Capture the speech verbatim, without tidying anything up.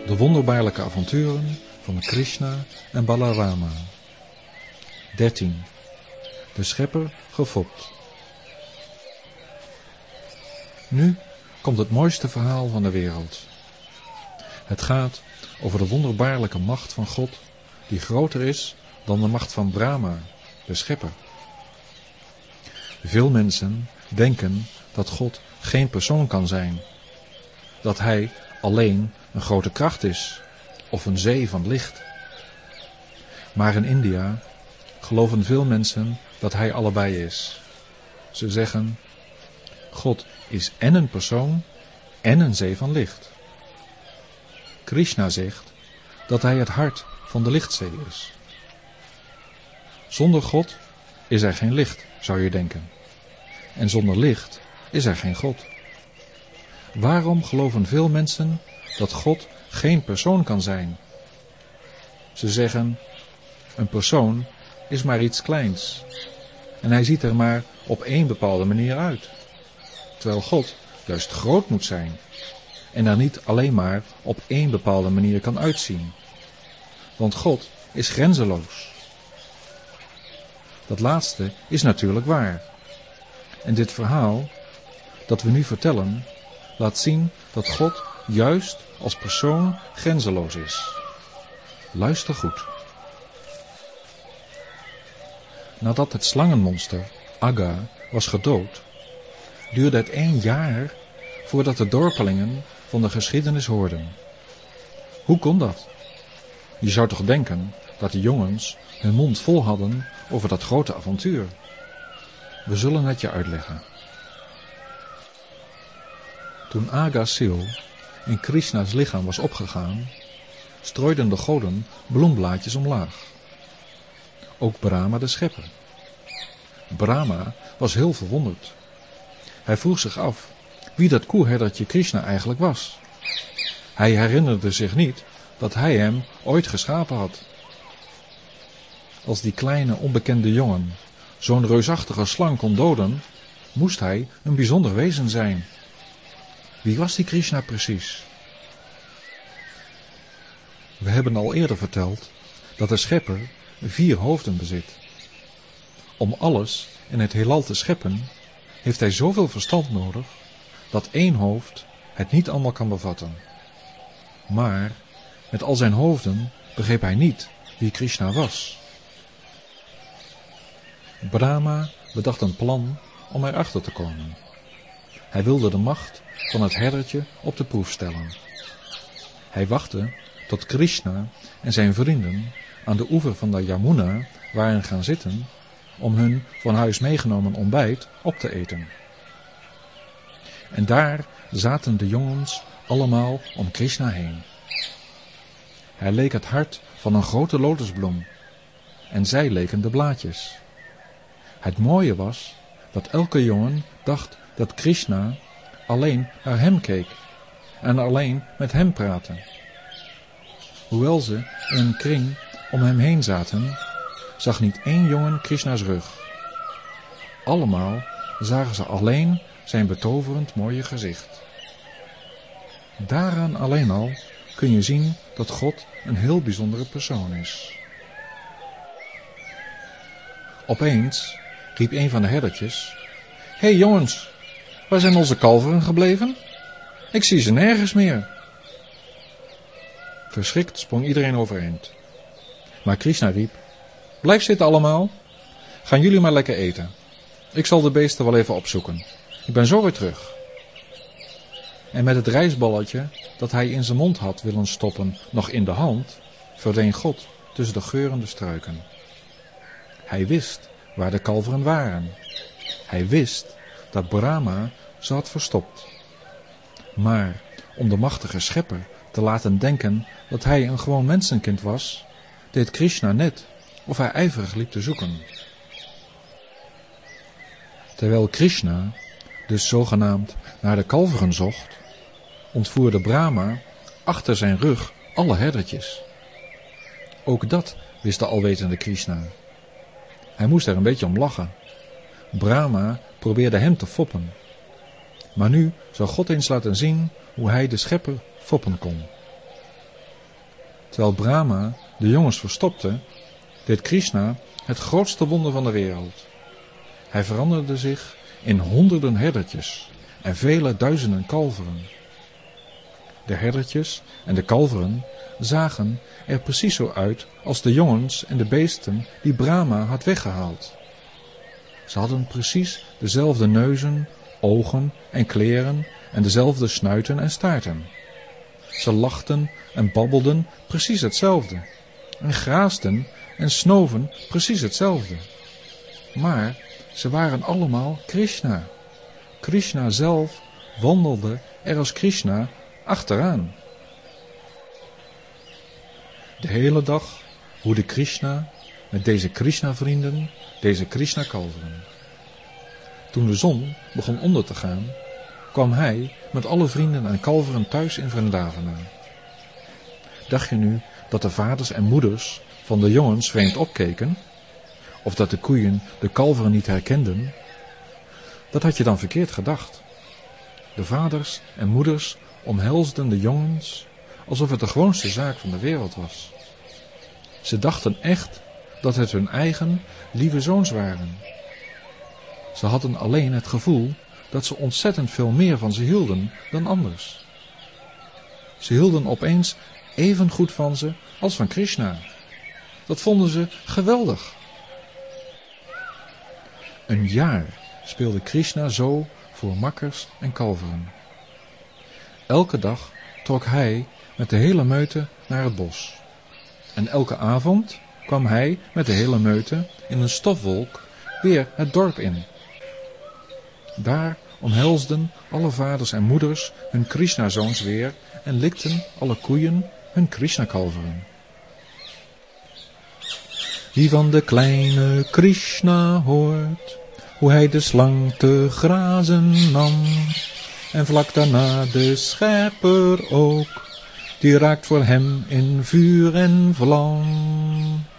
De wonderbaarlijke avonturen van Krishna en Balarama. dertien. De schepper gefopt. Nu komt het mooiste verhaal van de wereld. Het gaat over de wonderbaarlijke macht van God, die groter is dan de macht van Brahma, de schepper. Veel mensen denken dat God geen persoon kan zijn, dat hij alleen een grote kracht is of een zee van licht. Maar in India geloven veel mensen dat hij allebei is. Ze zeggen, God is en een persoon en een zee van licht. Krishna zegt dat hij het hart van de lichtzee is. Zonder God is er geen licht, zou je denken. En zonder licht is er geen God. Waarom geloven veel mensen dat God geen persoon kan zijn? Ze zeggen, een persoon is maar iets kleins. En hij ziet er maar op één bepaalde manier uit. Terwijl God juist groot moet zijn. En er niet alleen maar op één bepaalde manier kan uitzien. Want God is grenzeloos. Dat laatste is natuurlijk waar. En dit verhaal dat we nu vertellen, laat zien dat God juist als persoon grenzeloos is. Luister goed. Nadat het slangenmonster, Agga, was gedood, duurde het één jaar voordat de dorpelingen van de geschiedenis hoorden. Hoe kon dat? Je zou toch denken dat de jongens hun mond vol hadden over dat grote avontuur. We zullen het je uitleggen. Toen Agga's ziel in Krishna's lichaam was opgegaan, strooiden de goden bloemblaadjes omlaag. Ook Brahma de schepper. Brahma was heel verwonderd. Hij vroeg zich af wie dat koeherdertje Krishna eigenlijk was. Hij herinnerde zich niet dat hij hem ooit geschapen had. Als die kleine onbekende jongen zo'n reusachtige slang kon doden, moest hij een bijzonder wezen zijn. Wie was die Krishna precies? We hebben al eerder verteld dat de schepper vier hoofden bezit. Om alles in het heelal te scheppen, heeft hij zoveel verstand nodig, dat één hoofd het niet allemaal kan bevatten. Maar met al zijn hoofden begreep hij niet wie Krishna was. Brahma bedacht een plan om erachter te komen. Hij wilde de macht van het herdertje op de proef stellen. Hij wachtte tot Krishna en zijn vrienden aan de oever van de Yamuna waren gaan zitten om hun van huis meegenomen ontbijt op te eten. En daar zaten de jongens allemaal om Krishna heen. Hij leek het hart van een grote lotusbloem en zij leken de blaadjes. Het mooie was dat elke jongen dacht dat Krishna alleen naar hem keek en alleen met hem praatte. Hoewel ze in een kring om hem heen zaten, zag niet één jongen Krishna's rug. Allemaal zagen ze alleen zijn betoverend mooie gezicht. Daaraan alleen al kun je zien dat God een heel bijzondere persoon is. Opeens riep een van de herdertjes: "Hé hey jongens, waar zijn onze kalveren gebleven? Ik zie ze nergens meer." Verschrikt sprong iedereen overeind. Maar Krishna riep: "Blijf zitten allemaal. Gaan jullie maar lekker eten. Ik zal de beesten wel even opzoeken. Ik ben zo weer terug." En met het rijstballetje dat hij in zijn mond had willen stoppen nog in de hand, verdween God tussen de geurende struiken. Hij wist waar de kalveren waren. Hij wist dat Brahma ze had verstopt. Maar om de machtige schepper te laten denken dat hij een gewoon mensenkind was, deed Krishna net of hij ijverig liep te zoeken. Terwijl Krishna dus zogenaamd naar de kalveren zocht, ontvoerde Brahma achter zijn rug alle herdertjes. Ook dat wist de alwetende Krishna. Hij moest er een beetje om lachen. Brahma probeerde hem te foppen. Maar nu zou God eens laten zien hoe hij de schepper foppen kon. Terwijl Brahma de jongens verstopte, deed Krishna het grootste wonder van de wereld. Hij veranderde zich in honderden herdertjes en vele duizenden kalveren. De herdertjes en de kalveren zagen er precies zo uit als de jongens en de beesten die Brahma had weggehaald. Ze hadden precies dezelfde neuzen, ogen en kleren en dezelfde snuiten en staarten. Ze lachten en babbelden precies hetzelfde en graasden en snoven precies hetzelfde. Maar ze waren allemaal Krishna. Krishna zelf wandelde er als Krishna achteraan. De hele dag hoede Krishna met deze Krishna-vrienden deze Krishna-kalveren. Toen de zon begon onder te gaan, kwam hij met alle vrienden en kalveren thuis in Vrindavana. Dacht je nu dat de vaders en moeders van de jongens vreemd opkeken? Of dat de koeien de kalveren niet herkenden? Dat had je dan verkeerd gedacht. De vaders en moeders omhelsden de jongens alsof het de gewoonste zaak van de wereld was. Ze dachten echt dat het hun eigen lieve zoons waren. Ze hadden alleen het gevoel dat ze ontzettend veel meer van ze hielden dan anders. Ze hielden opeens even goed van ze als van Krishna. Dat vonden ze geweldig. Een jaar speelde Krishna zo voor makkers en kalveren. Elke dag trok hij met de hele meute naar het bos. En elke avond kwam hij met de hele meute in een stofwolk weer het dorp in. Daar omhelsden alle vaders en moeders hun Krishna-zoons weer en likten alle koeien hun Krishna-kalveren. Wie van de kleine Krishna hoort, hoe hij de slang te grazen nam, en vlak daarna de schepper ook, die raakt voor hem in vuur en vlam.